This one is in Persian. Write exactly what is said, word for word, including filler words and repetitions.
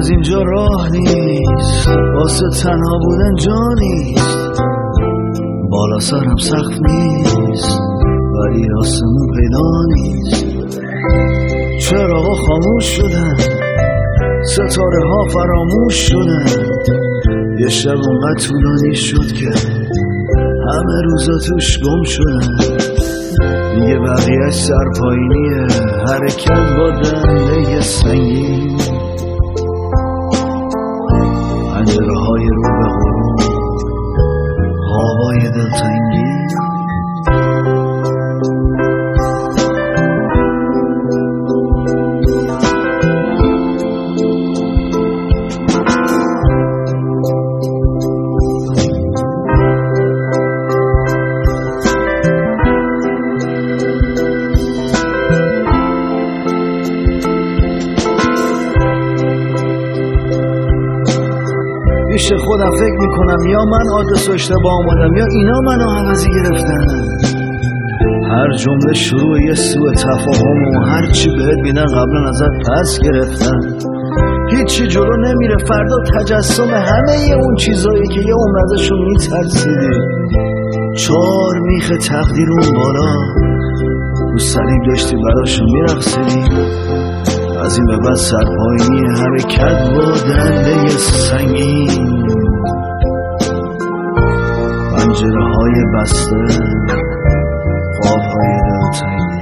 از اینجا راه نیست، واسه تنها بودن جا نیست. بالا سرم سقف نیست ولی آسمون پیدا نیست. چراغا خاموش شدن، ستاره ها فراموش شدن. یه شب اونقدر طولانی شد که همه روزا توش گم شدن. دیگه بقیه‌اش سرپایینیه، حرکت با دنده سنگین. پنجره های رو به غروب، خوابای دلتنگی. پیش خودم فکر میکنم یا من آدرس و اشتباه آمدم یا اینا منو عوضی گرفتن. هر جمله شروع یه سوء تفاهم و هر چی بهت میدن قبلا ازت پس گرفتن. هیچی جلو نمیره، فردا تجسم همه اون چیزایی که یه عمر ازشون میترسیدی. چار میخ تقدیر اون بالا رو صلیب داشتی براشون میرقصیدی. از این به بعد سرپایینی، حرکت با دنده سنگین. پنجره های بسته، خواب های دلتنگی.